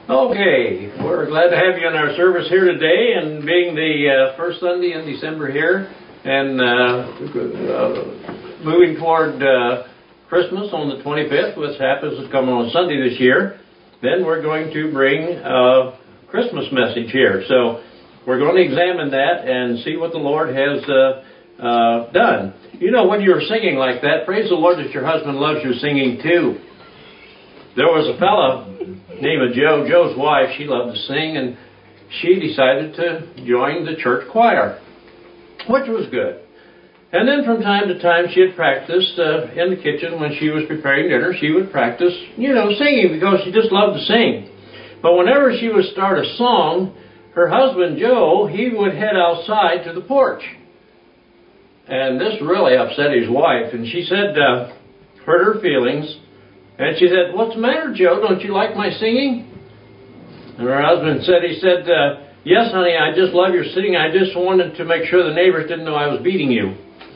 Okay, we're glad to have you in our service here today, and being the first Sunday in December here, and moving toward Christmas on the 25th, which happens to come on Sunday this year, then we're going to bring a Christmas message here. So we're going to examine that and see what the Lord has done. You know, when you're singing like that, praise the Lord that your husband loves your singing too. There was a fella named Joe. Joe's wife, she loved to sing, and she decided to join the church choir, which was good. And then from time to time, she had practiced in the kitchen when she was preparing dinner. She would practice, singing, because she just loved to sing. But whenever she would start a song, her husband, Joe, he would head outside to the porch. And this really upset his wife, and she said, hurt her feelings. And she said, "What's the matter, Joe? Don't you like my singing?" And her husband said, "Yes, honey, I just love your singing. I just wanted to make sure the neighbors didn't know I was beating you."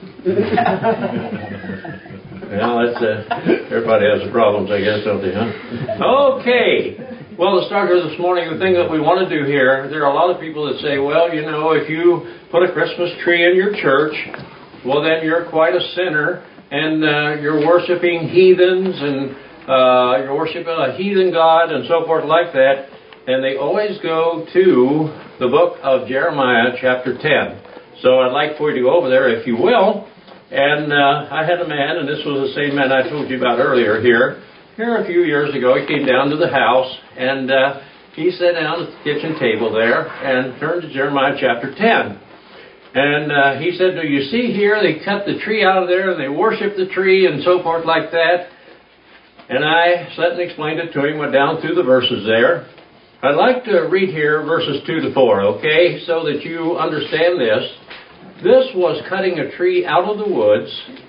Well, that's everybody has their problems, I guess, don't they, huh? Okay. Well, to start here this morning, the thing that we want to do here, there are a lot of people that say, well, if you put a Christmas tree in your church, well, then you're quite a sinner, and you're worshiping heathens, and you're worshiping a heathen god, and so forth like that. And they always go to the book of Jeremiah, chapter 10. So I'd like for you to go over there, if you will. And I had a man, and this was the same man I told you about earlier here a few years ago. He came down to the house, and he sat down at the kitchen table there and turned to Jeremiah chapter 10. And he said, "Do you see here, they cut the tree out of there, and they worship the tree, and so forth like that." And I sat and explained it to him, went down through the verses there. I'd like to read here verses 2 to 4, okay, so that you understand this. This was cutting a tree out of the woods,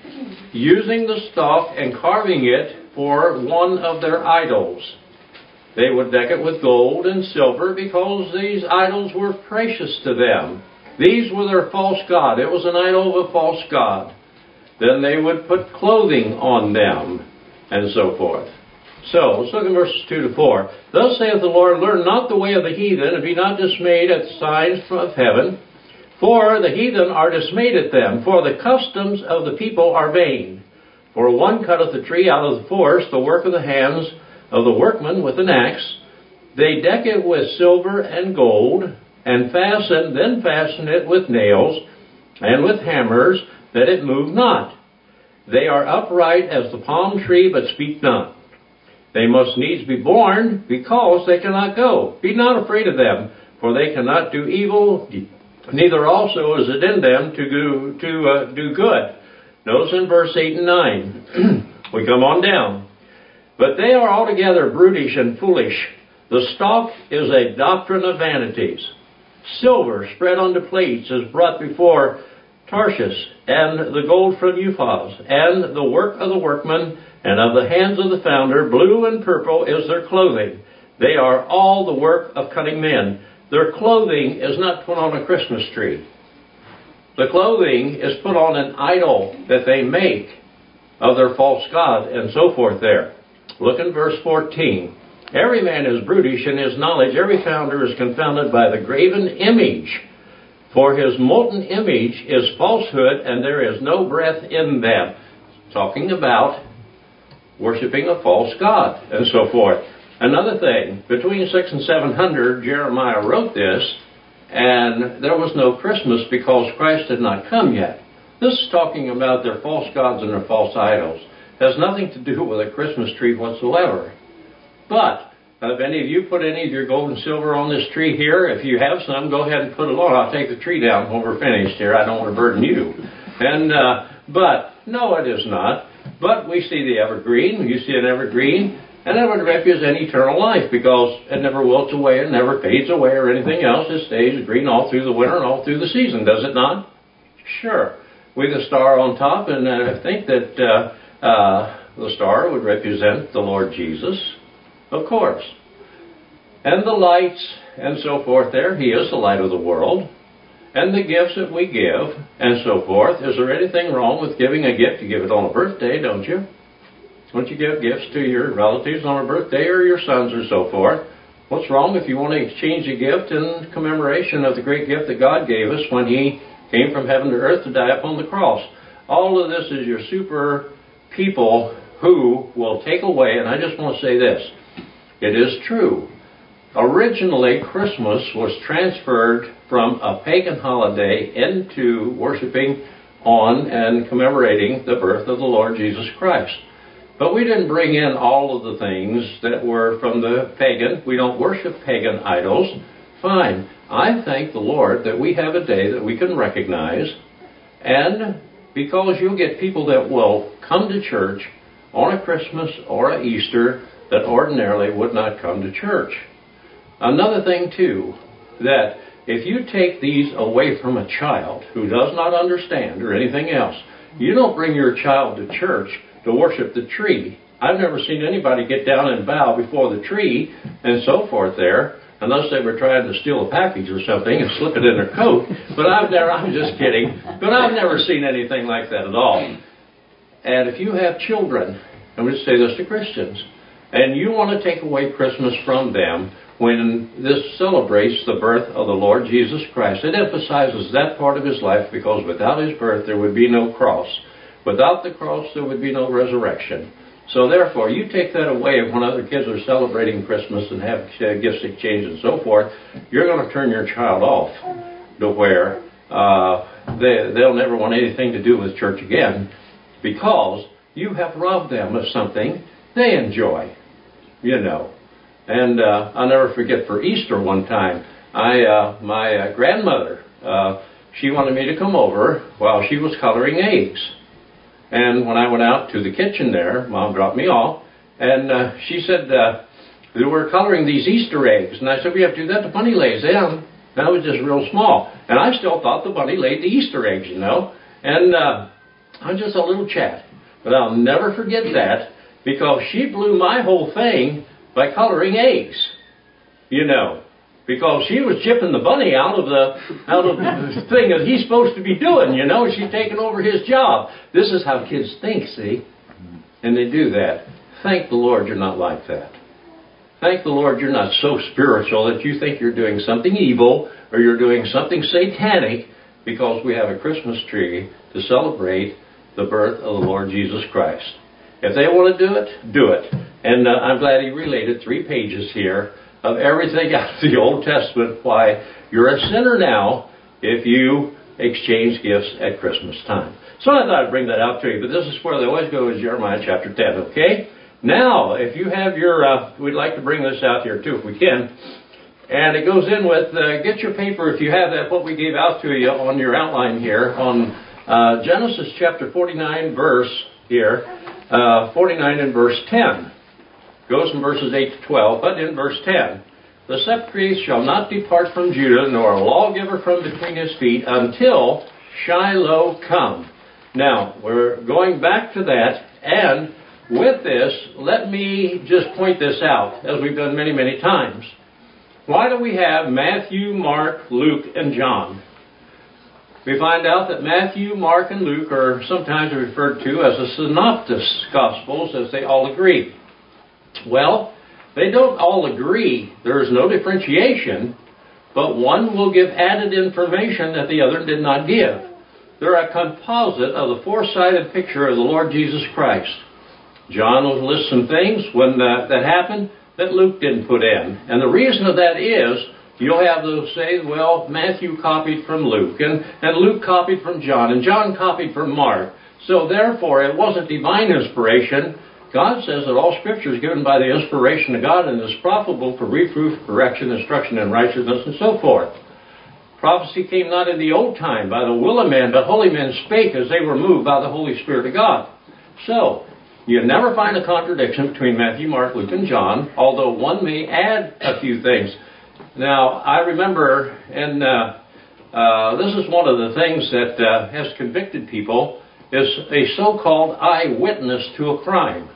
using the stalk and carving it for one of their idols. They would deck it with gold and silver because these idols were precious to them. These were their false god. It was an idol of a false god. Then they would put clothing on them, and so forth. So, let's look at verses 2 to 4. "Thus saith the Lord, learn not the way of the heathen, and be not dismayed at the signs of heaven. For the heathen are dismayed at them, for the customs of the people are vain. For one cutteth the tree out of the forest, the work of the hands of the workman with an axe. They deck it with silver and gold, and fasten it with nails, and with hammers, that it move not. They are upright as the palm tree, but speak not. They must needs be born, because they cannot go. Be not afraid of them, for they cannot do evil, neither also is it in them to do good." Notice in verse 8 and 9. We come on down. "But they are altogether brutish and foolish. The stalk is a doctrine of vanities. Silver spread onto plates is brought before Tarshish, and the gold from Uphaz, and the work of the workman, and of the hands of the founder. Blue and purple is their clothing. They are all the work of cunning men." Their clothing is not put on a Christmas tree. The clothing is put on an idol that they make of their false god, and so forth there. Look in verse 14. "Every man is brutish in his knowledge. Every founder is confounded by the graven image. For his molten image is falsehood, and there is no breath in them." Talking about worshiping a false god, and so forth. Another thing, between 600 and 700, Jeremiah wrote this, and there was no Christmas because Christ had not come yet. This is talking about their false gods and their false idols. It has nothing to do with a Christmas tree whatsoever. But if any of you put any of your gold and silver on this tree here, if you have some, go ahead and put it on. I'll take the tree down when we're finished here. I don't want to burden you. But no, it is not. But we see the evergreen. You see an evergreen, and that would represent eternal life, because it never wilts away, it never fades away or anything else. It stays green all through the winter and all through the season, does it not? Sure. With a star on top, and I think that the star would represent the Lord Jesus, of course. And the lights and so forth there. He is the light of the world. And the gifts that we give and so forth. Is there anything wrong with giving a gift? You give it on a birthday, don't you? Don't you give gifts to your relatives on a birthday, or your sons or so forth? What's wrong if you want to exchange a gift in commemoration of the great gift that God gave us when He came from heaven to earth to die upon the cross? All of this is your super people who will take away, and I just want to say this. It is true. Originally, Christmas was transferred from a pagan holiday into worshiping on and commemorating the birth of the Lord Jesus Christ. But we didn't bring in all of the things that were from the pagan. We don't worship pagan idols. Fine. I thank the Lord that we have a day that we can recognize, and because you'll get people that will come to church on a Christmas or a Easter that ordinarily would not come to church. Another thing, too, that if you take these away from a child who does not understand or anything else, you don't bring your child to church to worship the tree. I've never seen anybody get down and bow before the tree and so forth there, unless they were trying to steal a package or something and slip it in their coat. But I'm just kidding. But I've never seen anything like that at all. And if you have children, and we say this to Christians, and you want to take away Christmas from them when this celebrates the birth of the Lord Jesus Christ, it emphasizes that part of His life, because without His birth there would be no cross. Without the cross there would be no resurrection. So therefore, you take that away when other kids are celebrating Christmas and have gifts exchanged and so forth, you're going to turn your child off to where they'll never want anything to do with church again, because you have robbed them of something they enjoy, you know. And I'll never forget, for Easter one time, my grandmother, she wanted me to come over while she was coloring eggs. And when I went out to the kitchen there, Mom dropped me off, and she said, we're coloring these Easter eggs. And I said, we have to do that. The bunny lays them. That was just real small. And I still thought the bunny laid the Easter eggs, you know. And I was just a little chat. But I'll never forget that, because she blew my whole thing by coloring eggs, you know. Because she was chipping the bunny out of the thing that he's supposed to be doing, you know. She's taking over his job. This is how kids think, see? And they do that. Thank the Lord you're not like that. Thank the Lord you're not so spiritual that you think you're doing something evil or you're doing something satanic because we have a Christmas tree to celebrate the birth of the Lord Jesus Christ. If they want to do it, do it. And I'm glad he related 3 pages here of everything out of the Old Testament, why you're a sinner now if you exchange gifts at Christmas time. So I thought I'd bring that out to you, but this is where they always go, is Jeremiah chapter 10, okay? Now, if you have your, we'd like to bring this out here too, if we can. And it goes in with, get your paper if you have that, what we gave out to you on your outline here, on Genesis chapter 49 verse here, 49 and verse 10. Goes from verses 8 to 12, but in verse 10, the scepter shall not depart from Judah, nor a lawgiver from between his feet, until Shiloh come. Now, we're going back to that, and with this, let me just point this out, as we've done many, many times. Why do we have Matthew, Mark, Luke, and John? We find out that Matthew, Mark, and Luke are sometimes referred to as the synoptic gospels, as they all agree. Well, they don't all agree. There is no differentiation, but one will give added information that the other did not give. They're a composite of the 4-sided picture of the Lord Jesus Christ. John will list some things when that happened that Luke didn't put in. And the reason of that is, you'll have those say, well, Matthew copied from Luke, and Luke copied from John, and John copied from Mark. So therefore, it wasn't divine inspiration. God says that all Scripture is given by the inspiration of God and is profitable for reproof, correction, instruction in righteousness, and so forth. Prophecy came not in the old time by the will of men, but holy men spake as they were moved by the Holy Spirit of God. So, you never find a contradiction between Matthew, Mark, Luke, and John, although one may add a few things. Now, I remember, and this is one of the things that has convicted people, is a so-called eyewitness to a crime.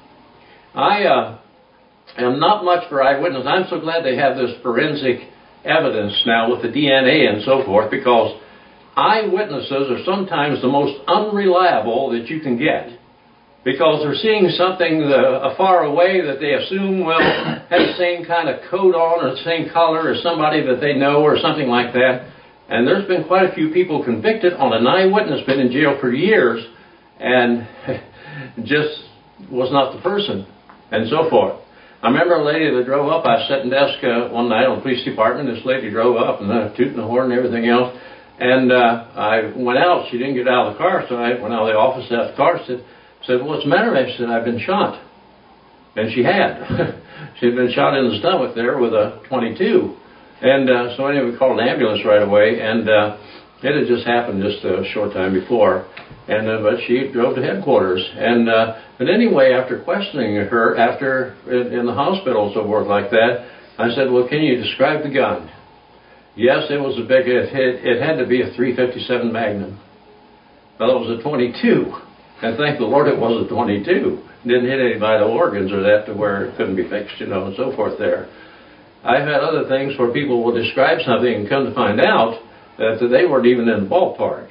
I am not much for eyewitness. I'm so glad they have this forensic evidence now with the DNA and so forth, because eyewitnesses are sometimes the most unreliable that you can get. because they're seeing something far away that they assume will have the same kind of coat on or the same color as somebody that they know or something like that. And there's been quite a few people convicted on an eyewitness, been in jail for years, and just was not the person, and so forth. I remember a lady that drove up. I was sitting desk one night on the police department. This lady drove up and tooting the horn and everything else. And I went out. She didn't get out of the car, so I went out of the office out of the car. Said, "What's the matter?" I said, "I've been shot." And she had. She had been shot in the stomach there with a .22. And so anyway, we called an ambulance right away. And it had just happened just a short time before. And but she drove to headquarters. And but anyway, after questioning her, in the hospital and so forth like that, I said, "Well, can you describe the gun?" Yes, it was a big. It had to be a .357 Magnum. Well, it was a .22, and thank the Lord it was a .22. Didn't hit any vital organs or that to where it couldn't be fixed, and so forth. There, I've had other things where people will describe something and come to find out that they weren't even in the ballpark.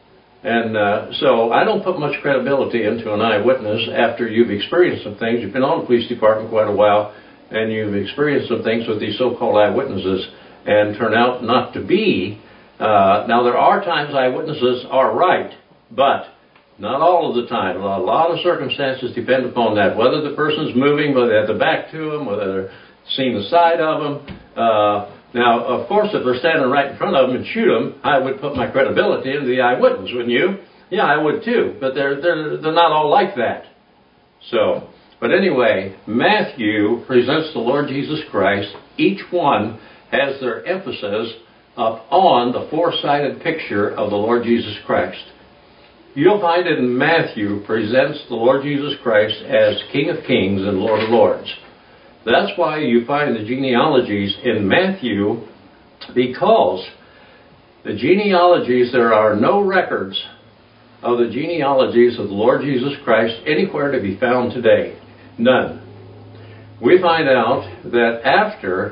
And so I don't put much credibility into an eyewitness after you've experienced some things. You've been on the police department quite a while, and you've experienced some things with these so-called eyewitnesses and turn out not to be. Now, there are times eyewitnesses are right, but not all of the time. A lot of circumstances depend upon that, whether the person's moving, whether they have the back to them, whether they're seeing the side of them. Now, of course, if they're standing right in front of them and shoot them, I would put my credibility into the eyewitness, wouldn't you? Yeah, I would too, but they're not all like that. So, but anyway, Matthew presents the Lord Jesus Christ. Each one has their emphasis up on the four-sided picture of the Lord Jesus Christ. You'll find it in Matthew presents the Lord Jesus Christ as King of Kings and Lord of Lords. That's why you find the genealogies in Matthew, because the genealogies, there are no records of the genealogies of the Lord Jesus Christ anywhere to be found today. None. We find out that after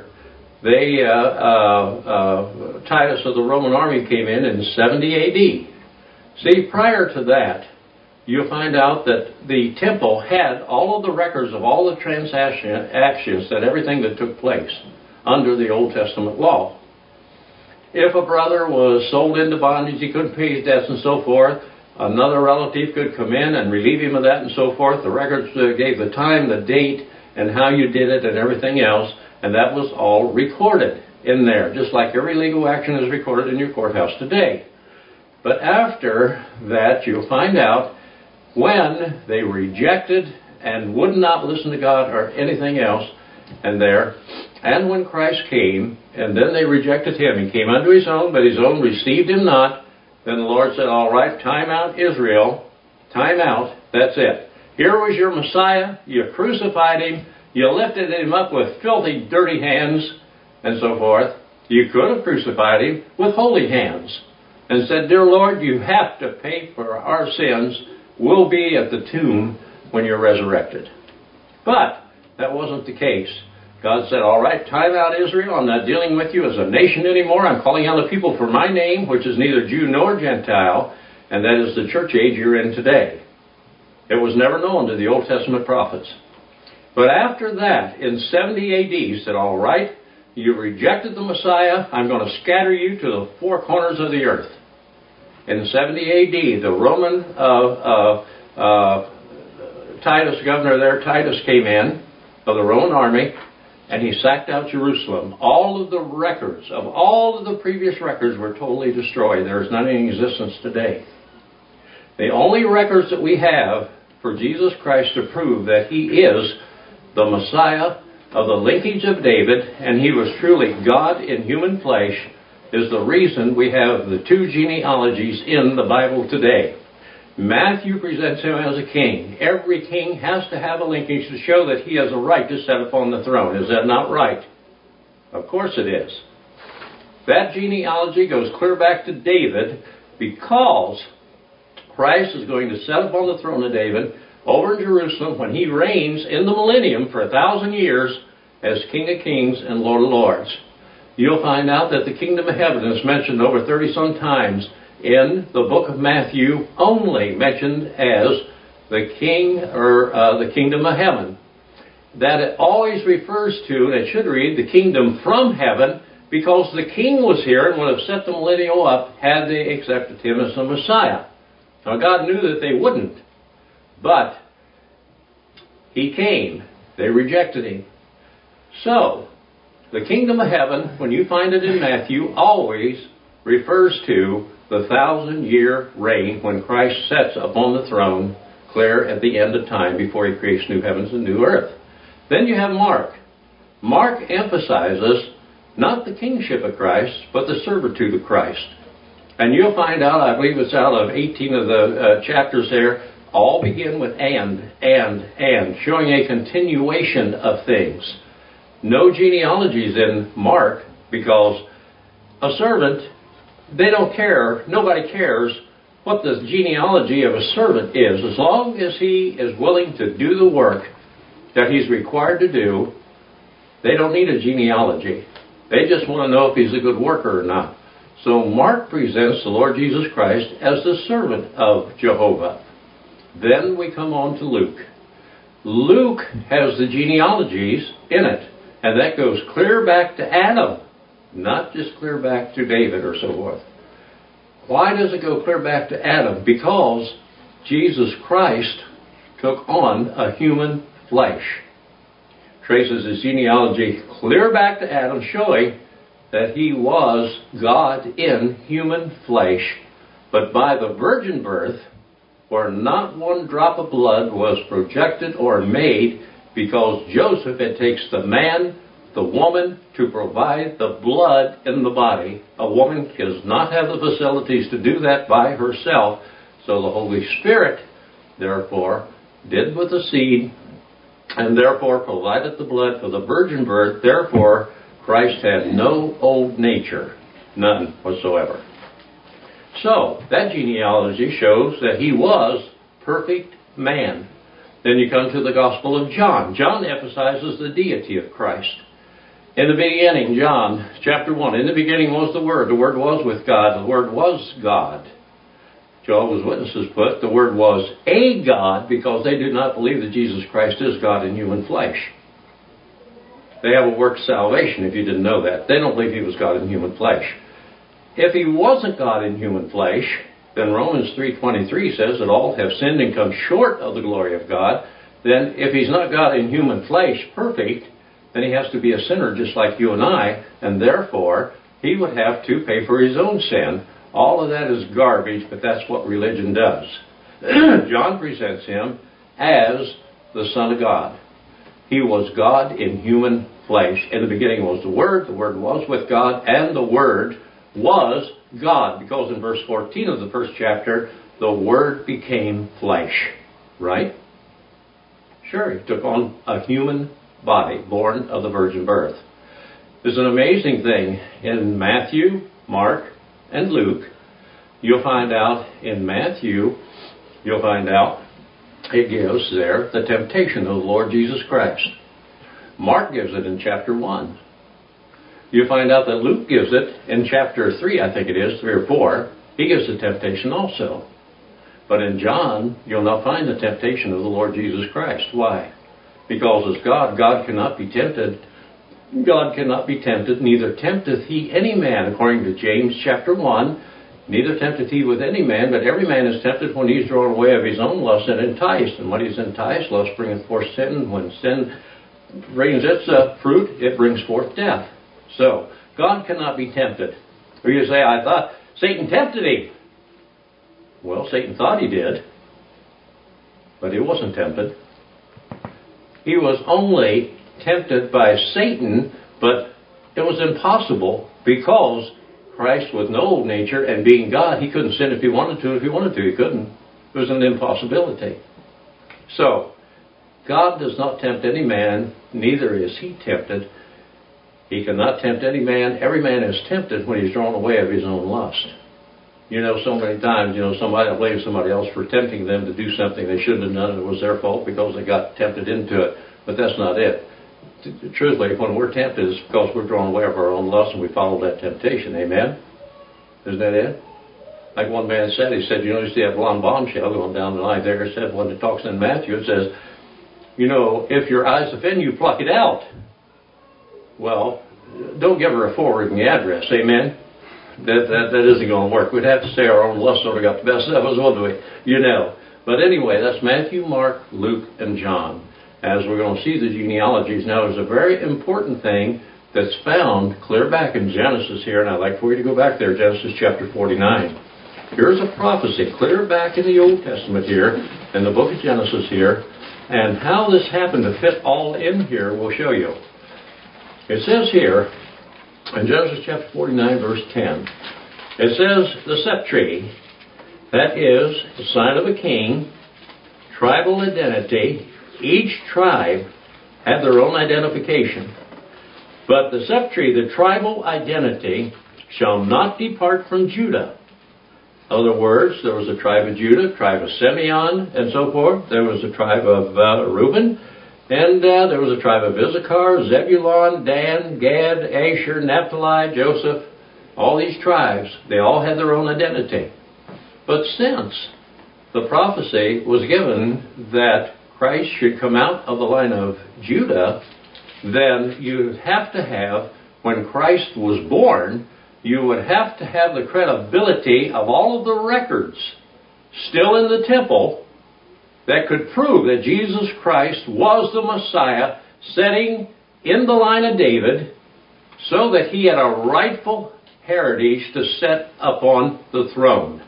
Titus of the Roman army came in 70 A.D. See, prior to that, you'll find out that the temple had all of the records of all the transactions, that everything that took place under the Old Testament law. If a brother was sold into bondage, he couldn't pay his debts and so forth, another relative could come in and relieve him of that and so forth. The records gave the time, the date, and how you did it and everything else, and that was all recorded in there, just like every legal action is recorded in your courthouse today. But after that, you'll find out when they rejected and would not listen to God or anything else, and when Christ came, and then they rejected him. He came unto his own, but his own received him not. Then the Lord said, "All right, time out, Israel. Time out. That's it. Here was your Messiah. You crucified him. You lifted him up with filthy, dirty hands, and so forth. You could have crucified him with holy hands and said, 'Dear Lord, you have to pay for our sins. We'll be at the tomb when you're resurrected.' But that wasn't the case. God said, 'All right, time out, Israel. I'm not dealing with you as a nation anymore. I'm calling out the people for my name, which is neither Jew nor Gentile, and that is the church age you're in today.' It was never known to the Old Testament prophets. But after that, in 70 A.D., he said, 'All right, you rejected the Messiah. I'm going to scatter you to the four corners of the earth.' In 70 A.D., the Roman Titus, governor there, Titus came in of the Roman army, and he sacked out Jerusalem. All of the records of all of the previous records were totally destroyed. There is none in existence today. The only records that we have for Jesus Christ to prove that he is the Messiah of the lineage of David, and he was truly God in human flesh, is the reason we have the two genealogies in the Bible today. Matthew presents him as a king. Every king has to have a lineage to show that he has a right to sit upon the throne. Is that not right? Of course it is. That genealogy goes clear back to David, because Christ is going to sit upon the throne of David over in Jerusalem when he reigns in the millennium for 1,000 years as King of Kings and Lord of Lords. You'll find out that the kingdom of heaven is mentioned over 30-some times in the book of Matthew, only mentioned as the king or the kingdom of heaven. That it always refers to, and it should read, the kingdom from heaven, because the king was here and would have set the millennial up had they accepted him as the Messiah. Now God knew that they wouldn't, but he came. They rejected him. So, the kingdom of heaven, when you find it in Matthew, always refers to the 1,000-year reign when Christ sits upon the throne, clear at the end of time before he creates new heavens and new earth. Then you have Mark. Mark emphasizes not the kingship of Christ, but the servitude of Christ. And you'll find out, I believe it's out of 18 of the chapters there, all begin with and, showing a continuation of things. No genealogies in Mark, because a servant, they don't care, nobody cares what the genealogy of a servant is. As long as he is willing to do the work that he's required to do, they don't need a genealogy. They just want to know if he's a good worker or not. So Mark presents the Lord Jesus Christ as the servant of Jehovah. Then we come on to Luke. Luke has the genealogies in it, and that goes clear back to Adam, not just clear back to David or so forth. Why does it go clear back to Adam? Because Jesus Christ took on a human flesh. Traces his genealogy clear back to Adam, showing that he was God in human flesh, but by the virgin birth, where not one drop of blood was projected or made, because Joseph, it takes the man, the woman, to provide the blood in the body. A woman does not have the facilities to do that by herself, so the Holy Spirit, therefore, did with the seed, and therefore provided the blood for the virgin birth. Therefore, Christ had no old nature, none whatsoever. So, that genealogy shows that he was perfect man. Then you come to the Gospel of John. John emphasizes the deity of Christ. In the beginning, John chapter 1, in the beginning was the Word was with God, the Word was God. Jehovah's Witnesses put the Word was a God, because they do not believe that Jesus Christ is God in human flesh. They have a work salvation, if you didn't know that. They don't believe he was God in human flesh. If he wasn't God in human flesh, then Romans 3:23 says that all have sinned and come short of the glory of God. Then if he's not God in human flesh, perfect, then he has to be a sinner just like you and I, and therefore he would have to pay for his own sin. All of that is garbage, but that's what religion does. John presents him as the Son of God. He was God in human flesh. In the beginning was the Word was with God, and the Word was God. Because in verse 14 of the first chapter, the Word became flesh. Right? Sure, he took on a human body, born of the virgin birth. There's an amazing thing in Matthew, Mark, and Luke. You'll find out in Matthew, it gives there the temptation of the Lord Jesus Christ. Mark gives it in chapter 1. You'll find out that Luke gives it in chapter 3, I think it is, 3 or 4. He gives the temptation also. But in John, you'll not find the temptation of the Lord Jesus Christ. Why? Because as God, God cannot be tempted. God cannot be tempted, neither tempteth he any man, according to James chapter 1. Neither tempteth he with any man, but every man is tempted when he is drawn away of his own lust and enticed. And when he is enticed, lust bringeth forth sin. When sin brings its fruit, it brings forth death. So, God cannot be tempted. Or you say, I thought Satan tempted him. Well, Satan thought he did, but he wasn't tempted. He was only tempted by Satan, but it was impossible because Christ with no old nature and being God, he couldn't sin if he wanted to. If he wanted to, he couldn't. It was an impossibility. So, God does not tempt any man, neither is he tempted. He cannot tempt any man. Every man is tempted when he's drawn away of his own lust. You know, so many times, somebody blames somebody else for tempting them to do something they shouldn't have done, and it was their fault because they got tempted into it. But that's not it. Truthfully, when we're tempted, it's because we're drawn away of our own lust and we follow that temptation. Amen? Isn't that it? Like one man said, he said, you know, you see that blonde bombshell going down the line there. It said, when it talks in Matthew, it says, you know, if your eyes offend you, pluck it out. Well, don't give her a forward in the address. Amen? That isn't going to work. We'd have to say our own lust sort of got the best of us, wouldn't we? You know. But anyway, that's Matthew, Mark, Luke, and John. As we're going to see the genealogies. Now, there's a very important thing that's found clear back in Genesis here, and I'd like for you to go back there, Genesis chapter 49. Here's a prophecy clear back in the Old Testament here, in the book of Genesis here, and how this happened to fit all in here we'll show you. It says here, in Genesis chapter 49, verse 10, it says, the septri, that is, the sign of a king, tribal identity, each tribe had their own identification. But the septri, the tribal identity, shall not depart from Judah. In other words, there was a tribe of Judah, tribe of Simeon, and so forth. There was a tribe of Reuben, and there was a tribe of Issachar, Zebulun, Dan, Gad, Asher, Naphtali, Joseph. All these tribes, they all had their own identity. But since the prophecy was given that Christ should come out of the line of Judah, then you have to have, when Christ was born, you would have to have the credibility of all of the records still in the temple that could prove that Jesus Christ was the Messiah sitting in the line of David, so that he had a rightful heritage to sit upon the throne.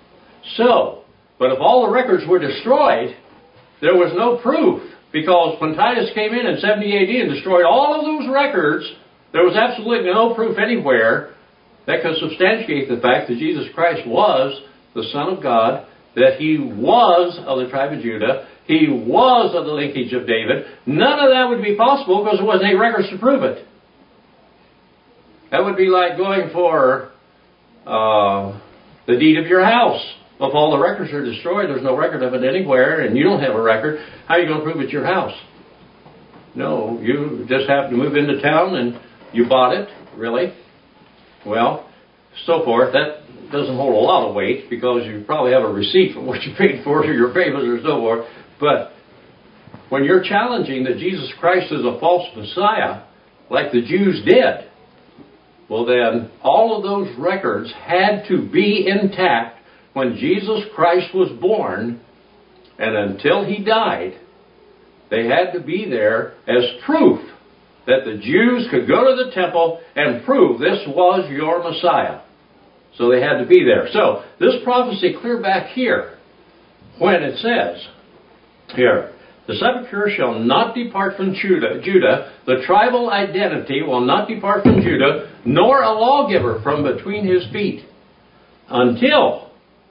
So, but if all the records were destroyed, there was no proof, because when Titus came in 70 AD and destroyed all of those records, there was absolutely no proof anywhere that could substantiate the fact that Jesus Christ was the Son of God, that he was of the tribe of Judah, he was of the lineage of David. None of that would be possible because there wasn't any records to prove it. That would be like going for the deed of your house. Well, if all the records are destroyed, there's no record of it anywhere, and you don't have a record, how are you going to prove it's your house? No, you just happened to move into town and you bought it, really? Well, so forth. That doesn't hold a lot of weight because you probably have a receipt for what you paid for or your payments or so forth. But when you're challenging that Jesus Christ is a false Messiah, like the Jews did, well then, all of those records had to be intact when Jesus Christ was born, and until he died, they had to be there as proof that the Jews could go to the temple and prove this was your Messiah. So they had to be there. So, this prophecy clear back here, when it says, here, the sepulchre shall not depart from Judah, the tribal identity will not depart from Judah, nor a lawgiver from between his feet, until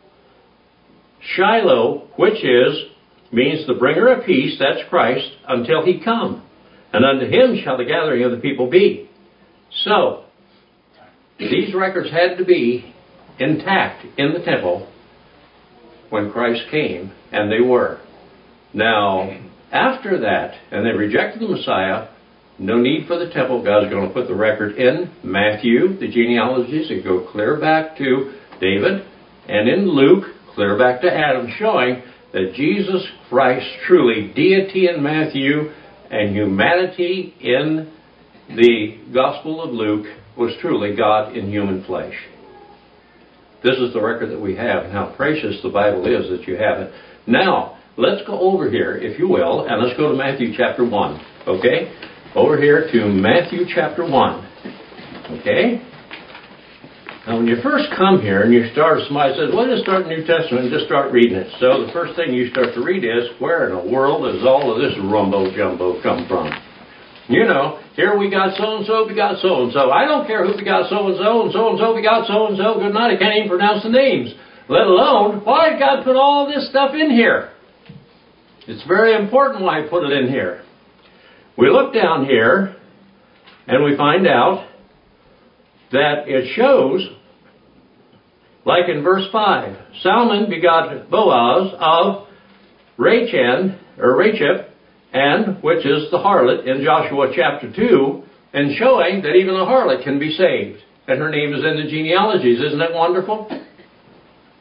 Shiloh, which means the bringer of peace, that's Christ, until he come. And unto him shall the gathering of the people be. So, these records had to be intact in the temple when Christ came, and they were. Now, after that, and they rejected the Messiah, no need for the temple. God's going to put the record in Matthew, the genealogies, that go clear back to David, and in Luke, clear back to Adam, showing that Jesus Christ, truly deity in Matthew and humanity in the Gospel of Luke, was truly God in human flesh. This is the record that we have, and how precious the Bible is that you have it. Now, let's go over here, if you will, and let's go to Matthew chapter 1. Okay? Over here to Matthew chapter 1. Okay? Now, when you first come here and you start, somebody says, well, just start the New Testament and just start reading it. So the first thing you start to read is, where in the world does all of this rumbo-jumbo come from? You know, here we got so-and-so begot so-and-so. I don't care who begot so-and-so, and so-and-so begot so-and-so. Good night, I can't even pronounce the names. Let alone, why did God put all this stuff in here? It's very important why He put it in here. We look down here, and we find out that it shows, like in verse 5, Salmon begot Boaz of Rachab, and which is the harlot in Joshua chapter 2, and showing that even a harlot can be saved. And her name is in the genealogies. Isn't that wonderful?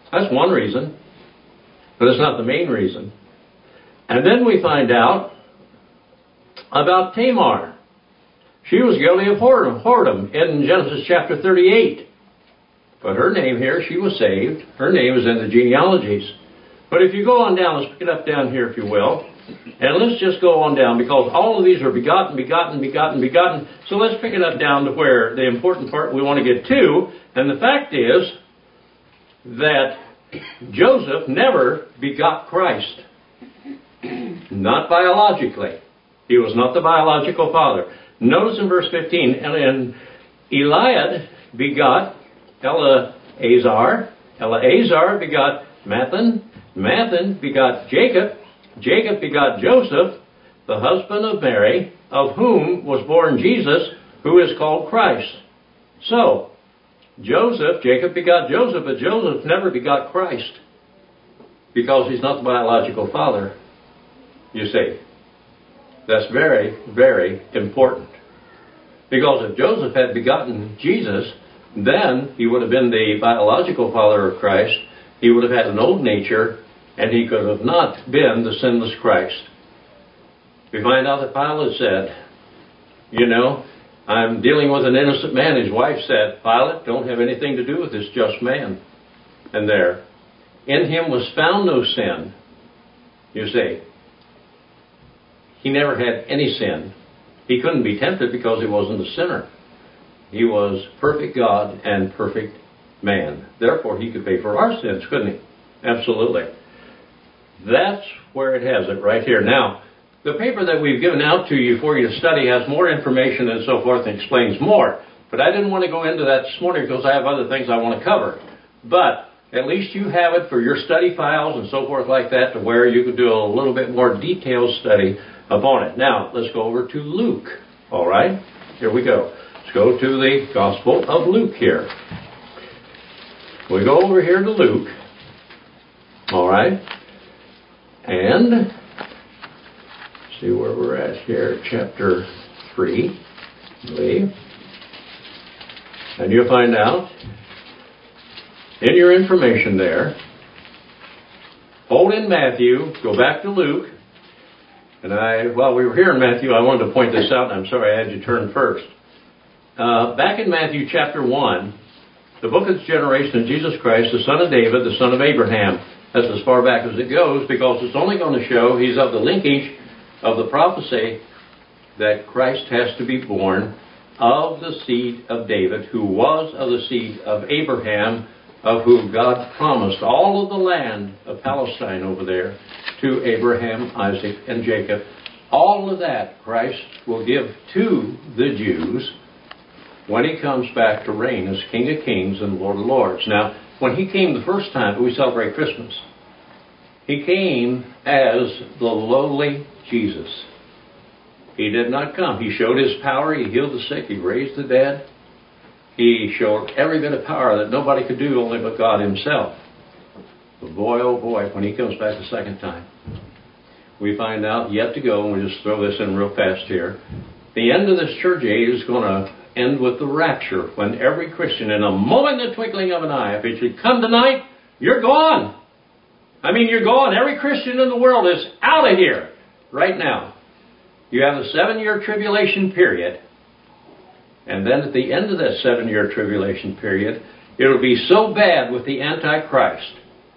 That's one reason, but it's not the main reason. And then we find out about Tamar. She was guilty of whoredom in Genesis chapter 38. But her name here, she was saved. Her name is in the genealogies. But if you go on down, let's pick it up down here if you will. And let's just go on down because all of these are begotten. So let's pick it up down to where the important part we want to get to. And the fact is that Joseph never begot Christ. Not biologically. He was not the biological father. Notice in verse 15, and Eliad begot Eleazar. Eleazar begot Matthan. Matthan begot Jacob. Jacob begot Joseph, the husband of Mary, of whom was born Jesus, who is called Christ. So, Jacob begot Joseph, but Joseph never begot Christ. Because he's not the biological father. You see. That's very, very important. Because if Joseph had begotten Jesus, then he would have been the biological father of Christ. He would have had an old nature, and he could have not been the sinless Christ. We find out that Pilate said, I'm dealing with an innocent man. His wife said, Pilate, don't have anything to do with this just man. And there, in him was found no sin. You see, he never had any sin. He couldn't be tempted because he wasn't a sinner. He was perfect God and perfect man. Therefore, he could pay for our sins, couldn't he? Absolutely. That's where it has it, right here. Now, the paper that we've given out to you for you to study has more information and so forth and explains more. But I didn't want to go into that this morning because I have other things I want to cover. But at least you have it for your study files and so forth like that to where you could do a little bit more detailed study upon it. Now, let's go over to Luke. All right? Here we go. Let's go to the Gospel of Luke here. We go over here to Luke. All right? And see where we're at here. Chapter 3, I believe. And you'll find out in your information there. Hold in Matthew. Go back to Luke. And while we were here in Matthew, I wanted to point this out, and I'm sorry I had you turn first. Back in Matthew chapter 1, the book of the generation of Jesus Christ, the son of David, the son of Abraham. That's as far back as it goes, because it's only going to show he's of the linkage of the prophecy that Christ has to be born of the seed of David, who was of the seed of Abraham, of whom God promised all of the land of Palestine over there to Abraham, Isaac, and Jacob. All of that Christ will give to the Jews when he comes back to reign as King of Kings and Lord of Lords. Now, when he came the first time, we celebrate Christmas. He came as the lowly Jesus. He did not come. He showed his power. He healed the sick. He raised the dead. He showed every bit of power that nobody could do, only but God himself. But boy, oh boy, when he comes back the second time, we find out yet to go, and we'll just throw this in real fast here. The end of this church age is going to end with the rapture, when every Christian, in a moment, the twinkling of an eye, if it should come tonight, you're gone. I mean, you're gone. Every Christian in the world is out of here right now. You have a 7-year tribulation period. And then at the end of that 7-year tribulation period, it'll be so bad with the Antichrist.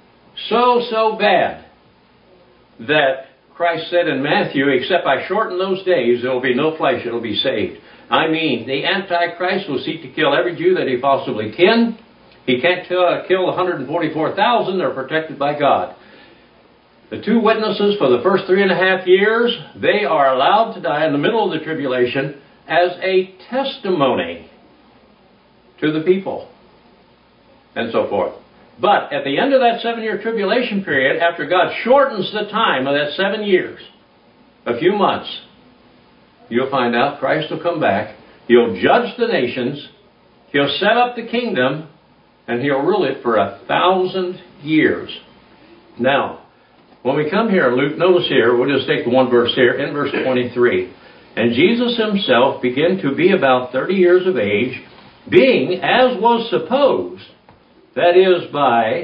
So bad that Christ said in Matthew, except I shorten those days, there will be no flesh that will be saved. I mean, the Antichrist will seek to kill every Jew that he possibly can. He can't kill 144,000. They're protected by God. The 2 witnesses for the first 3.5 years, they are allowed to die in the middle of the tribulation as a testimony to the people, and so forth. But at the end of that 7-year tribulation period, after God shortens the time of that 7 years, a few months, you'll find out Christ will come back. He'll judge the nations. He'll set up the kingdom, and he'll rule it for 1,000 years. Now, when we come here, Luke, notice here, we'll just take the one verse here, in verse 23. And Jesus himself began to be about 30 years of age, being, as was supposed, that is, by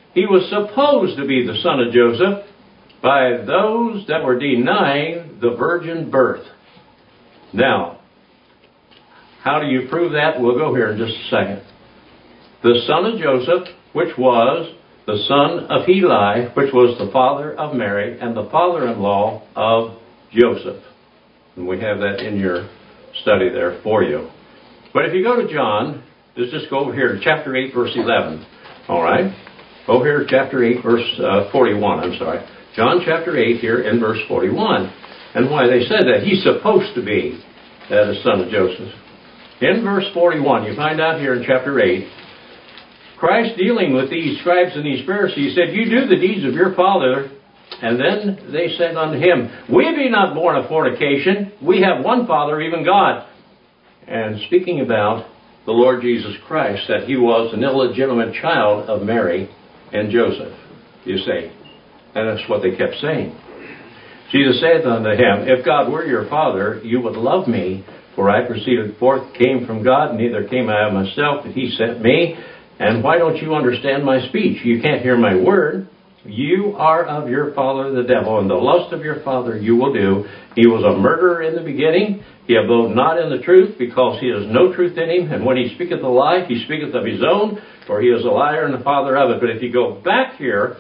He was supposed to be the son of Joseph by those that were denying the virgin birth. Now, how do you prove that? We'll go here in just a second. The son of Joseph, which was the son of Heli, which was the father of Mary, and the father-in-law of Joseph. And we have that in your study there for you. But if you go to John, let's just go over here to chapter 8, verse 11. All right? Over here to chapter 8, verse 41, I'm sorry. John chapter 8 here in verse 41. And why they said that. He's supposed to be the son of Joseph. In verse 41, you find out here in chapter 8, Christ dealing with these scribes and these Pharisees said, you do the deeds of your father. And then they said unto him, we be not born of fornication. We have one Father, even God. And speaking about the Lord Jesus Christ, that he was an illegitimate child of Mary and Joseph, you see. And that's what they kept saying. Jesus saith unto him, if God were your Father, you would love me, for I proceeded forth, came from God, neither came I of myself, but he sent me. And why don't you understand my speech? You can't hear my word. You are of your father the devil, and the lust of your father you will do. He was a murderer in the beginning. He abode not in the truth, because he has no truth in him. And when he speaketh a lie, he speaketh of his own, for he is a liar and the father of it. But if you go back here,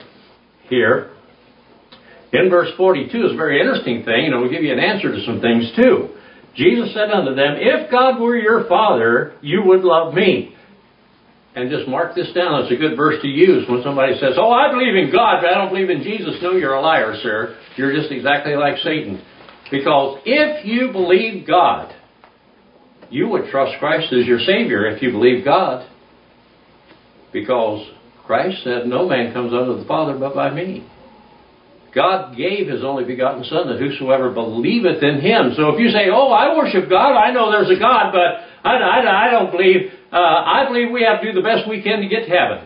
in verse 42 is a very interesting thing, and it will give you an answer to some things too. Jesus said unto them, if God were your Father, you would love me. And just mark this down. It's a good verse to use when somebody says, oh, I believe in God, but I don't believe in Jesus. No, you're a liar, sir. You're just exactly like Satan. Because if you believe God, you would trust Christ as your Savior if you believe God. Because Christ said, no man comes unto the Father but by me. God gave his only begotten Son, that whosoever believeth in him. So if you say, oh, I worship God, I know there's a God, but I don't believe... I believe we have to do the best we can to get to heaven.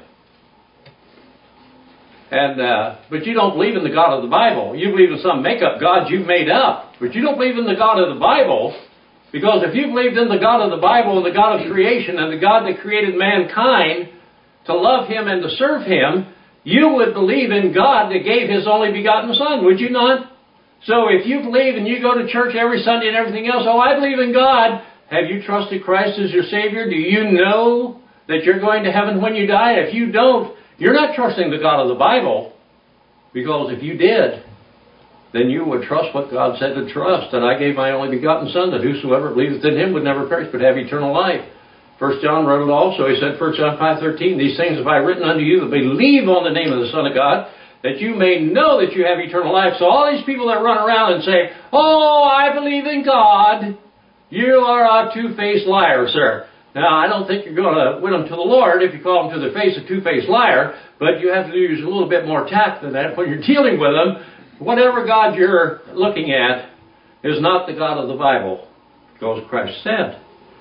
But you don't believe in the God of the Bible. You believe in some make-up God you've made up. But you don't believe in the God of the Bible. Because if you believed in the God of the Bible and the God of creation and the God that created mankind to love him and to serve him, you would believe in God that gave his only begotten Son, would you not? So if you believe and you go to church every Sunday and everything else, oh, I believe in God. Have you trusted Christ as your Savior? Do you know that you're going to heaven when you die? If you don't, you're not trusting the God of the Bible. Because if you did, then you would trust what God said to trust. That I gave my only begotten Son, that whosoever believeth in him would never perish, but have eternal life. 1 John wrote it also. He said, 1 John 5:13, these things have I written unto you that believe on the name of the Son of God, that you may know that you have eternal life. So all these people that run around and say, oh, I believe in God, you are a two-faced liar, sir. Now, I don't think you're going to win them to the Lord if you call them to their face a two-faced liar, but you have to use a little bit more tact than that when you're dealing with them. Whatever God you're looking at is not the God of the Bible, because Christ said,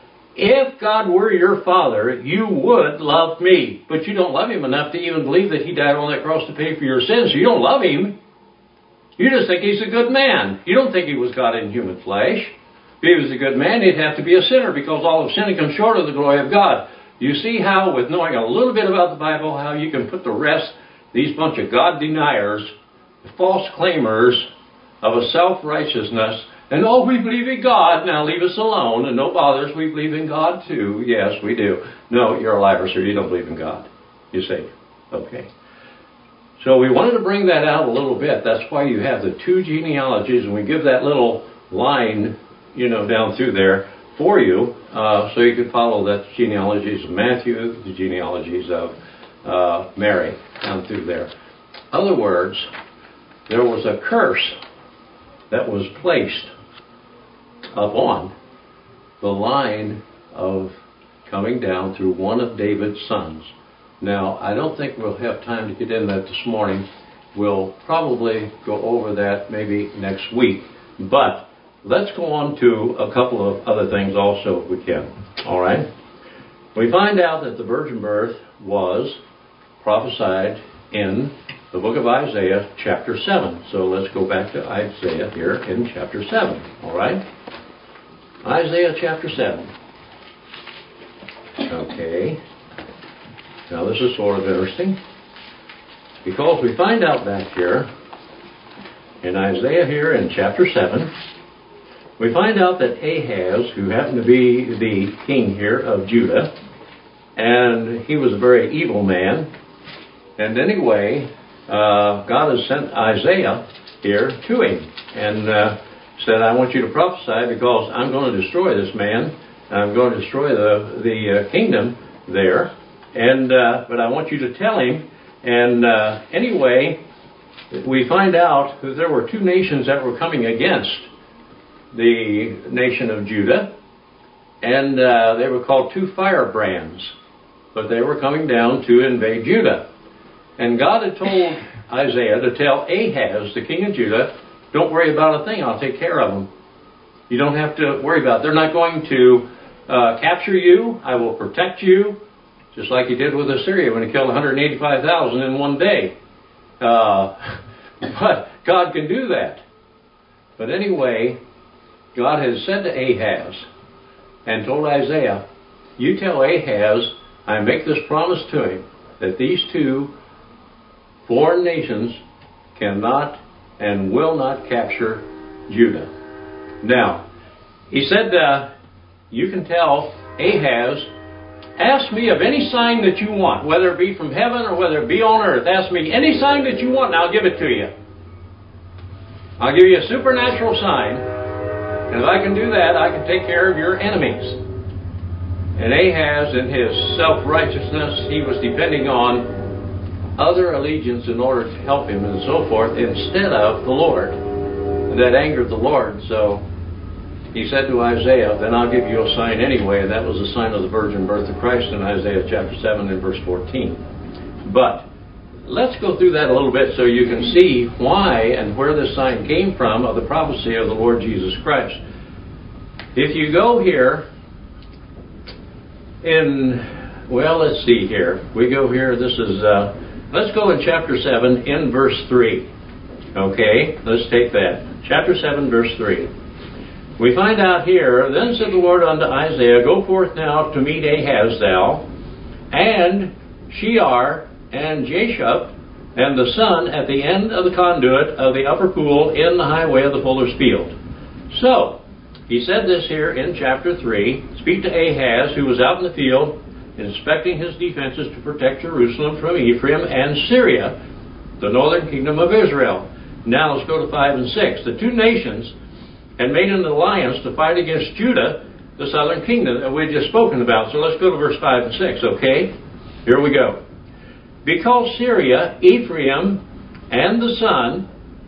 if God were your Father, you would love me. But you don't love him enough to even believe that he died on that cross to pay for your sins. So you don't love him. You just think he's a good man. You don't think he was God in human flesh. If he was a good man, he'd have to be a sinner, because all of sin and come short of the glory of God. You see how, with knowing a little bit about the Bible, how you can put the rest, these bunch of God deniers, false claimers of a self-righteousness, and oh, we believe in God, now leave us alone, and no bothers, we believe in God too. Yes, we do. No, you're a liar, sir, you don't believe in God. You say, okay. So we wanted to bring that out a little bit. That's why you have the two genealogies, and we give that little line, down through there for you, so you could follow that genealogies of Matthew, the genealogies of Mary, down through there. In other words, there was a curse that was placed upon the line of coming down through one of David's sons. Now, I don't think we'll have time to get into that this morning. We'll probably go over that maybe next week. But let's go on to a couple of other things also if we can. All right? We find out that the virgin birth was prophesied in the book of Isaiah, chapter 7. So let's go back to Isaiah here in chapter 7. All right? Isaiah chapter 7. Okay. Now this is sort of interesting. Because we find out back here, in Isaiah here in chapter 7, we find out that Ahaz, who happened to be the king here of Judah, and he was a very evil man, and anyway, God has sent Isaiah here to him, and said, I want you to prophesy because I'm going to destroy this man, and I'm going to destroy the kingdom there, and but I want you to tell him, and anyway, we find out that there were two nations that were coming against the nation of Judah, and they were called two firebrands, but they were coming down to invade Judah. And God had told Isaiah to tell Ahaz, the king of Judah, don't worry about a thing, I'll take care of them. You don't have to worry about it. They're not going to capture you, I will protect you, just like he did with Assyria when he killed 185,000 in one day. But God can do that. But anyway, God has said to Ahaz and told Isaiah, you tell Ahaz, I make this promise to him, that these two foreign nations cannot and will not capture Judah. Now, he said, you can tell Ahaz, ask me of any sign that you want, whether it be from heaven or whether it be on earth. Ask me any sign that you want and I'll give it to you. I'll give you a supernatural sign, and if I can do that, I can take care of your enemies. And Ahaz, in his self-righteousness, he was depending on other allegiance in order to help him and so forth, instead of the Lord. And that angered the Lord, so he said to Isaiah, then I'll give you a sign anyway, and that was the sign of the virgin birth of Christ in Isaiah chapter 7 and verse 14. But let's go through that a little bit so you can see why and where this sign came from of the prophecy of the Lord Jesus Christ. If you go here in, well, let's see here. We go here, this is, let's go in chapter 7 in verse 3. Okay, let's take that. Chapter 7, verse 3. We find out here, then said the Lord unto Isaiah, go forth now to meet Ahaz thou, and Shear, and Jashub, and the sun at the end of the conduit of the upper pool in the highway of the fuller's field. So, he said this here in chapter 3, speak to Ahaz, who was out in the field, inspecting his defenses to protect Jerusalem from Ephraim and Syria, the northern kingdom of Israel. Now let's go to 5 and 6. The two nations had made an alliance to fight against Judah, the southern kingdom that we had just spoken about. So let's go to verse 5 and 6, okay? Here we go. Because Syria, Ephraim, and the son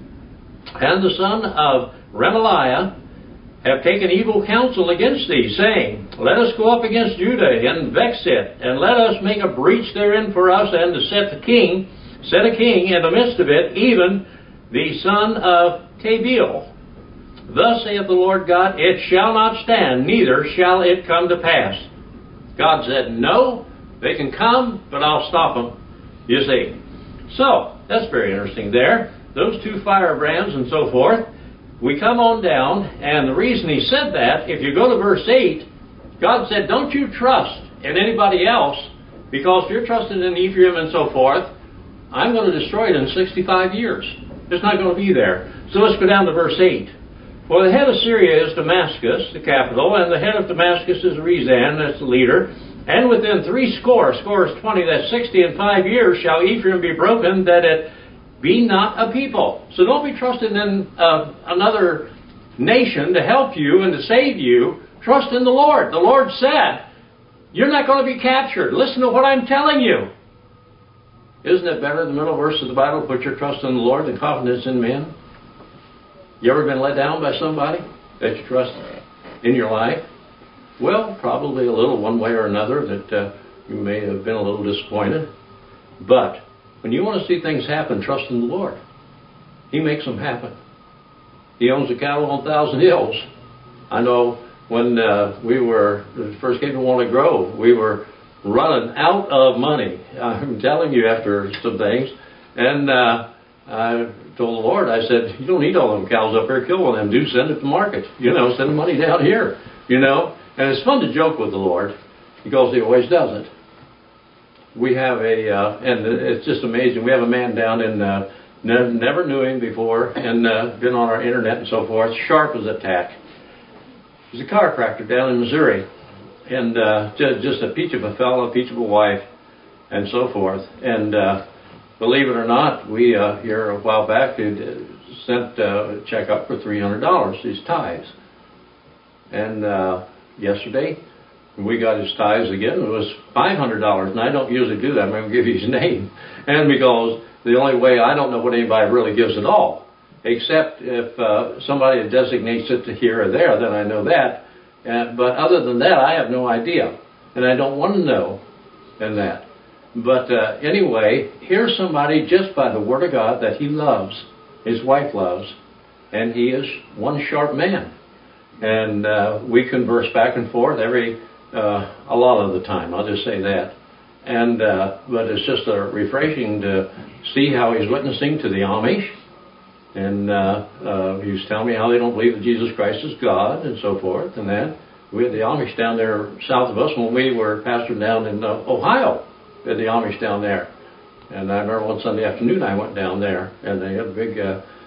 of Remaliah, have taken evil counsel against thee, saying, let us go up against Judah and vex it, and let us make a breach therein for us, and to set a king in the midst of it, even the son of Tabiel. Thus saith the Lord God, it shall not stand, neither shall it come to pass. God said, no, they can come, but I'll stop them. You see. So, that's very interesting there. Those two firebrands and so forth. We come on down, and the reason he said that, if you go to verse 8, God said, don't you trust in anybody else, because if you're trusting in Ephraim and so forth, I'm going to destroy it in 65 years. It's not going to be there. So let's go down to verse 8. For the head of Syria is Damascus, the capital, and the head of Damascus is Rezan, that's the leader. And within 60, score is 20, that's 60 in 5 years, shall Ephraim be broken, that it be not a people. So don't be trusting in another nation to help you and to save you. Trust in the Lord. The Lord said, you're not going to be captured. Listen to what I'm telling you. Isn't it better, the middle verse of the Bible, put your trust in the Lord than confidence in men? You ever been let down by somebody that you trust in your life? Well, probably a little one way or another that you may have been a little disappointed. But when you want to see things happen, trust in the Lord. He makes them happen. He owns the cattle on 1,000 hills. I know when we were first came to Walnut Grove, we were running out of money. I'm telling you, after some things. And I told the Lord, I said, you don't need all them cows up here. Kill one of them. Do send it to market. Send the money down here. And it's fun to joke with the Lord, because he always does it. we have and it's just amazing. We have a man down in, never knew him before, and been on our internet and so forth, sharp as a tack. He's a chiropractor down in Missouri, and just a peach of a fellow, a peach of a wife, and so forth. And believe it or not, we here a while back sent a check up for $300, his tithes. And yesterday, we got his tithes again. It was $500, and I don't usually do that. I'm going to give you his name. And because the only way, I don't know what anybody really gives at all, except if somebody designates it to here or there, then I know that. But other than that, I have no idea, and I don't want to know in that. But anyway, here's somebody just by the Word of God that he loves, his wife loves, and he is one sharp man. And we converse back and forth a lot of the time, I'll just say that. And but it's just refreshing to see how he's witnessing to the Amish. And he was telling me how they don't believe that Jesus Christ is God and so forth and that. We had the Amish down there south of us when we were pastoring down in Ohio. We had the Amish down there. And I remember one Sunday afternoon I went down there, and they had a big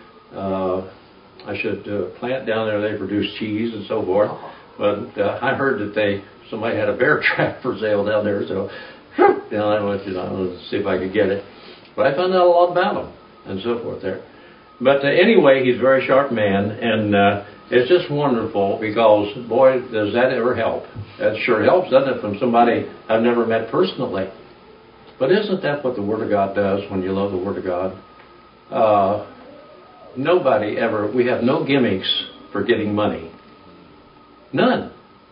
plant down there. They produce cheese and so forth. But I heard that somebody had a bear trap for sale down there, so I went to see if I could get it. But I found out a lot about them and so forth there. But anyway, he's a very sharp man, and it's just wonderful because, boy, does that ever help. That sure helps, doesn't it, from somebody I've never met personally. But isn't that what the Word of God does when you love the Word of God? We have no gimmicks for getting money. None.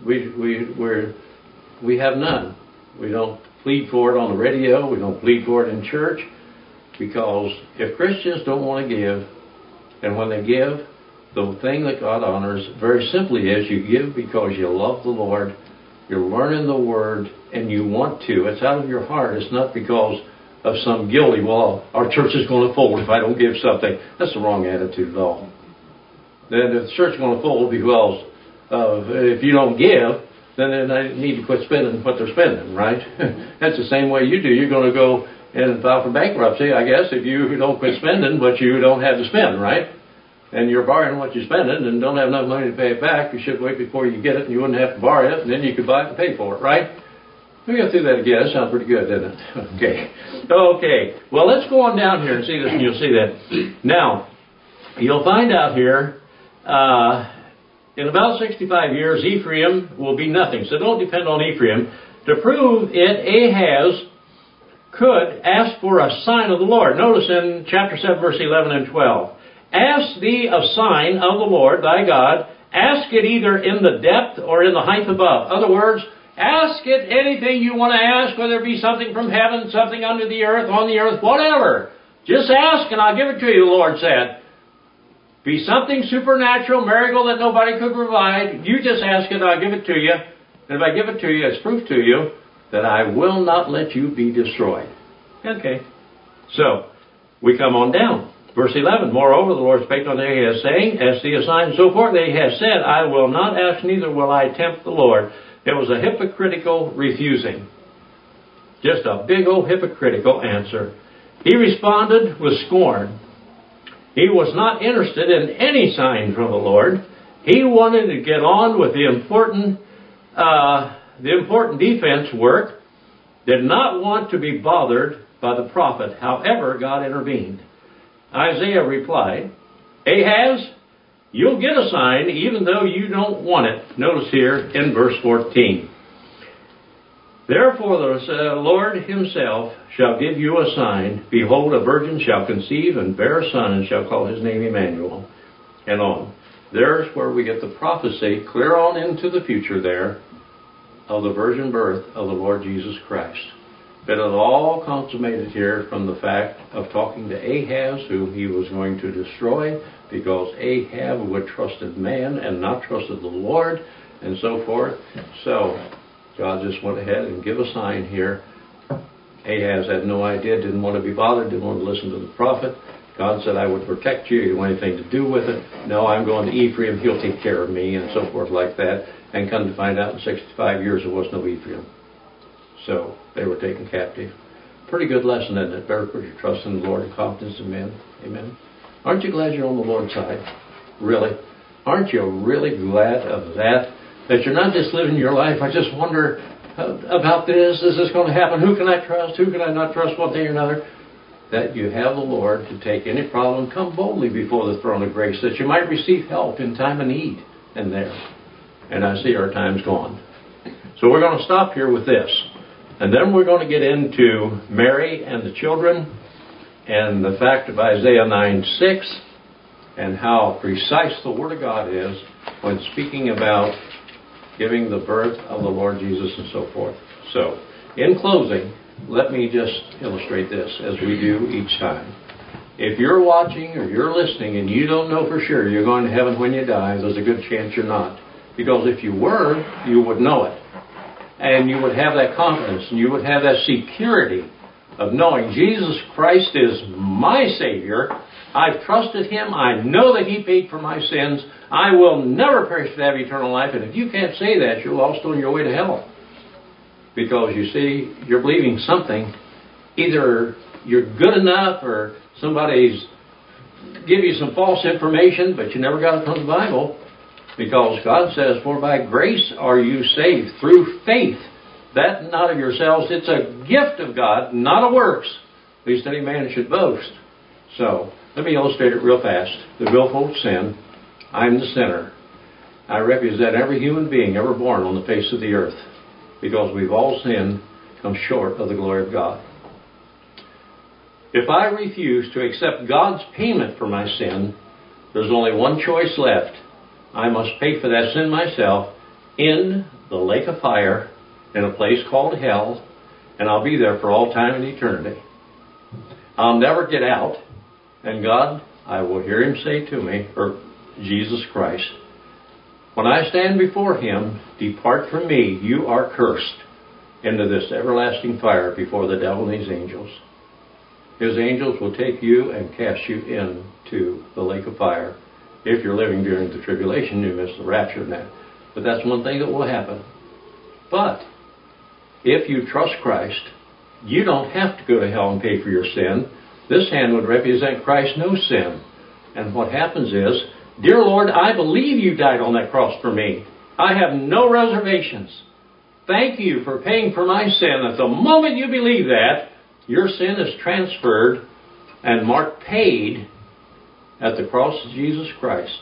We have none. We don't plead for it on the radio. We don't plead for it in church. Because if Christians don't want to give, and when they give, the thing that God honors very simply is you give because you love the Lord, you're learning the Word, and you want to. It's out of your heart. It's not because of some guilty, our church is going to fold if I don't give something. That's the wrong attitude at all. Then if the church is going to fold because if you don't give, then they need to quit spending what they're spending, right? That's the same way you do. You're going to go and file for bankruptcy, I guess, if you don't quit spending what you don't have to spend, right? And you're borrowing what you're spending and don't have enough money to pay it back. You should wait before you get it, and you wouldn't have to borrow it, and then you could buy it and pay for it, right? We go through that again. That sounds pretty good, doesn't it? Okay. Well, let's go on down here and see this, and you'll see that. Now, you'll find out here, in about 65 years, Ephraim will be nothing. So don't depend on Ephraim. To prove it, Ahaz could ask for a sign of the Lord. Notice in chapter 7, verse 11 and 12. Ask thee a sign of the Lord thy God. Ask it either in the depth or in the height above. In other words, ask it anything you want to ask, whether it be something from heaven, something under the earth, on the earth, whatever. Just ask and I'll give it to you, the Lord said. Be something supernatural, miracle that nobody could provide. You just ask it, I'll give it to you. And if I give it to you, it's proof to you that I will not let you be destroyed. Okay. So, we come on down. Verse 11, moreover, the Lord spake unto Ahaz, saying, ask thee a sign, and so forth. Ahaz said, I will not ask, neither will I tempt the Lord. It was a hypocritical refusing. Just a big old hypocritical answer. He responded with scorn. He was not interested in any sign from the Lord. He wanted to get on with the important defense work. Did not want to be bothered by the prophet. However, God intervened. Isaiah replied, Ahaz, you'll get a sign even though you don't want it. Notice here in verse 14. Therefore the Lord himself shall give you a sign. Behold, a virgin shall conceive and bear a son, and shall call his name Emmanuel. And on. There's where we get the prophecy clear on into the future there of the virgin birth of the Lord Jesus Christ. It is all consummated here from the fact of talking to Ahaz, whom he was going to destroy, because Ahab would trusted man and not trusted the Lord, and so forth. So, God just went ahead and gave a sign here. Ahaz had no idea, didn't want to be bothered, didn't want to listen to the prophet. God said, I would protect you, you don't want anything to do with it. No, I'm going to Ephraim, he'll take care of me, and so forth like that. And come to find out in 65 years there was no Ephraim. So they were taken captive. Pretty good lesson, isn't it? Better put your trust in the Lord and confidence in men. Amen. Aren't you glad you're on the Lord's side? Really? Aren't you really glad of that? That you're not just living your life, I just wonder about this. Is this going to happen? Who can I trust? Who can I not trust one thing or another? That you have the Lord to take any problem, come boldly before the throne of grace, that you might receive help in time of need in there. And I see our time's gone. So we're going to stop here with this. And then we're going to get into Mary and the children and the fact of Isaiah 9:6 and how precise the Word of God is when speaking about giving the birth of the Lord Jesus and so forth. So, in closing, let me just illustrate this as we do each time. If you're watching or you're listening and you don't know for sure you're going to heaven when you die, there's a good chance you're not. Because if you were, you would know it. And you would have that confidence and you would have that security of knowing Jesus Christ is my Savior. I've trusted Him. I know that He paid for my sins. I will never perish but have eternal life. And if you can't say that, you're lost on your way to hell. Because you see, you're believing something. Either you're good enough or somebody's give you some false information, but you never got it from the Bible. Because God says, for by grace are you saved through faith. That not of yourselves. It's a gift of God, not of works, lest any man should boast. So, let me illustrate it real fast. The willful sin. I'm the sinner. I represent every human being ever born on the face of the earth. Because we've all sinned, come short of the glory of God. If I refuse to accept God's payment for my sin, there's only one choice left. I must pay for that sin myself in the lake of fire in a place called hell, and I'll be there for all time and eternity. I'll never get out, and God, I will hear Him say to me, or Jesus Christ, when I stand before Him, depart from me, you are cursed, into this everlasting fire before the devil and his angels. His angels will take you and cast you into the lake of fire. If you're living during the tribulation, you miss the rapture and that. But that's one thing that will happen. But if you trust Christ, you don't have to go to hell and pay for your sin. This hand would represent Christ, no sin. And what happens is, dear Lord, I believe you died on that cross for me. I have no reservations. Thank you for paying for my sin. At the moment you believe that, your sin is transferred and marked paid at the cross of Jesus Christ.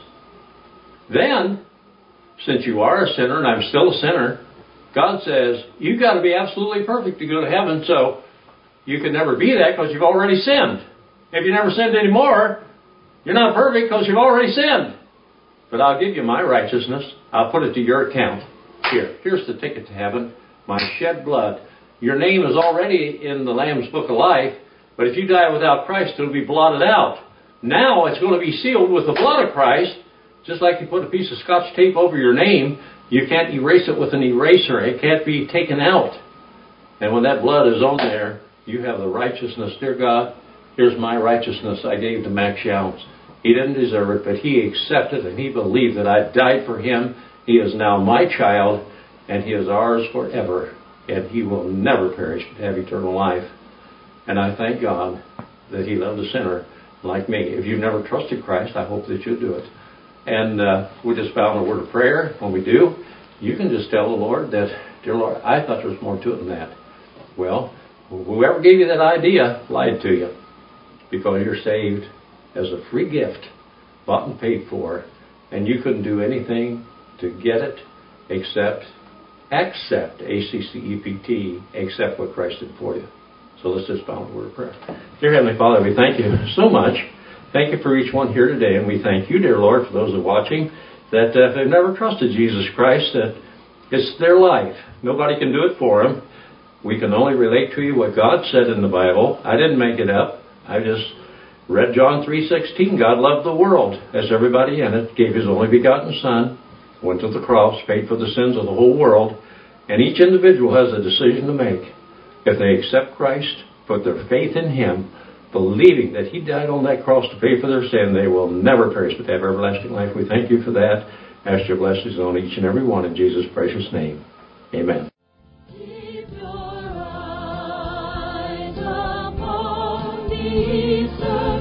Then, since you are a sinner and I'm still a sinner, God says, you've got to be absolutely perfect to go to heaven, so you can never be that because you've already sinned. If you never sinned anymore, you're not perfect because you've already sinned. But I'll give you my righteousness. I'll put it to your account. Here's the ticket to heaven. My shed blood. Your name is already in the Lamb's Book of Life, but if you die without Christ, it'll be blotted out. Now it's going to be sealed with the blood of Christ. Just like you put a piece of Scotch tape over your name, you can't erase it with an eraser. It can't be taken out. And when that blood is on there, you have the righteousness. Dear God, here's my righteousness I gave to Max Jones. He didn't deserve it, but he accepted and he believed that I died for him. He is now my child, and he is ours forever. And he will never perish but have eternal life. And I thank God that He loved a sinner like me. If you've never trusted Christ, I hope that you'll do it. And we just found a word of prayer. When we do, you can just tell the Lord that, dear Lord, I thought there was more to it than that. Well, whoever gave you that idea lied to you. Because you're saved as a free gift, bought and paid for, and you couldn't do anything to get it except accept, A-C-C-E-P-T, accept what Christ did for you. So let's just bow in a word of prayer. Dear Heavenly Father, we thank you so much. Thank you for each one here today, and we thank you, dear Lord, for those who are watching, that if they've never trusted Jesus Christ, that it's their life. Nobody can do it for them. We can only relate to you what God said in the Bible. I didn't make it up. I just read John 3:16. God loved the world, as everybody in it, gave His only begotten Son, went to the cross, paid for the sins of the whole world, and each individual has a decision to make. If they accept Christ, put their faith in Him, believing that He died on that cross to pay for their sin, they will never perish but have everlasting life. We thank you for that. Ask your blessings on each and every one in Jesus' precious name. Amen. Keep your eyes Jesus.